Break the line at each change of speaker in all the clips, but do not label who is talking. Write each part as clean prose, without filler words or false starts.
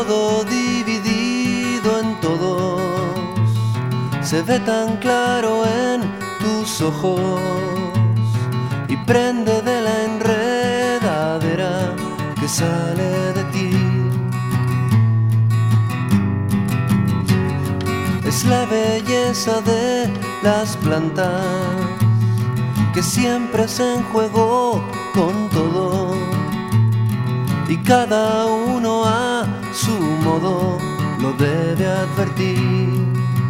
todo dividido en todos, se ve tan claro en tus ojos y prende de la enredadera que sale de ti. Es la belleza de las plantas que siempre hacen juego con todo y cada uno a su modo lo debe advertir.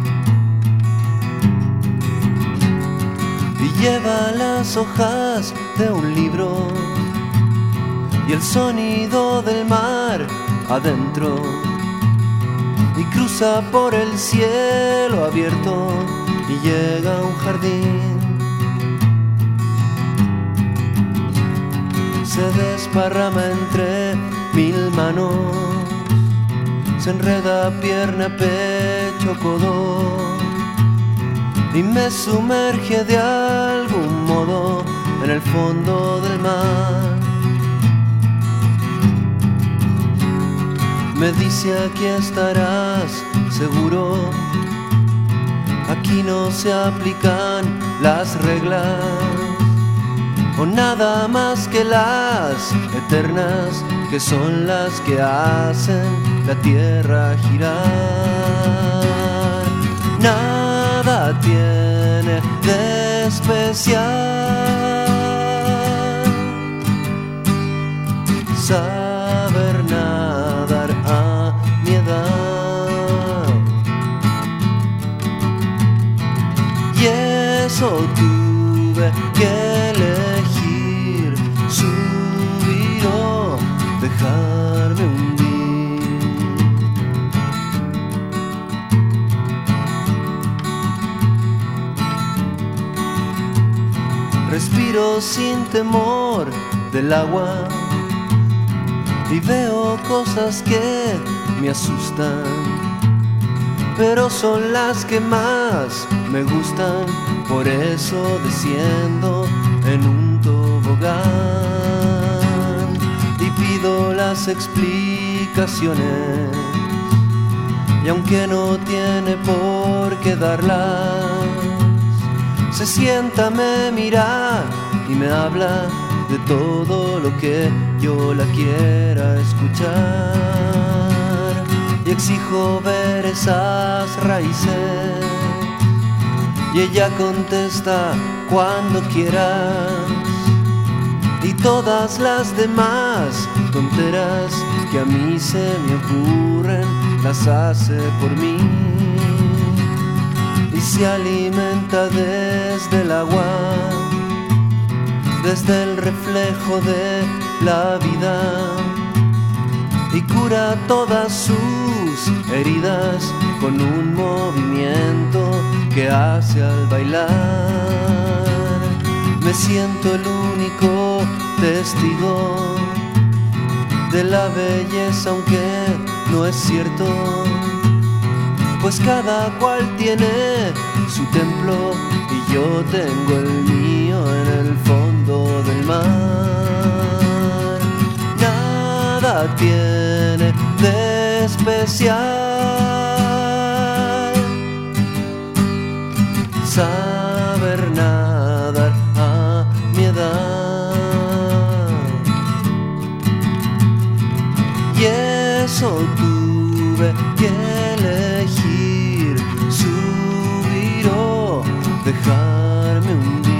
Y lleva las hojas de un libro y el sonido del mar adentro y cruza por el cielo abierto y llega a un jardín. Se desparrama entre mil manos, se enreda pierna, pecho, codo y me sumerge de algún modo en el fondo del mar. Me dice aquí estarás seguro, aquí no se aplican las reglas o nada más que las eternas que son las que hacen la tierra girar. Nada tiene de especial saber nadar a mi edad, y eso tuve que elegir, subir o dejarme hundir. Respiro sin temor del agua y veo cosas que me asustan, pero son las que más me gustan, por eso desciendo en un tobogán y pido las explicaciones, y aunque no tiene por qué darlas, se sienta, me mira y me habla de todo lo que yo la quiera escuchar, y exijo ver esas raíces y ella contesta cuando quieras, y todas las demás tonteras que a mí se me ocurren las hace por mí, y se alimenta desde el agua, desde el reflejo de la vida, y cura todas sus heridas con un movimiento que hace al bailar. Me siento el único testigo de la belleza, aunque no es cierto, pues cada cual tiene su templo y yo tengo el mío en el fondo del mar. Nada tiene de especial saber nadar a mi edad, y eso tuve que elegir, subir o dejarme hundir.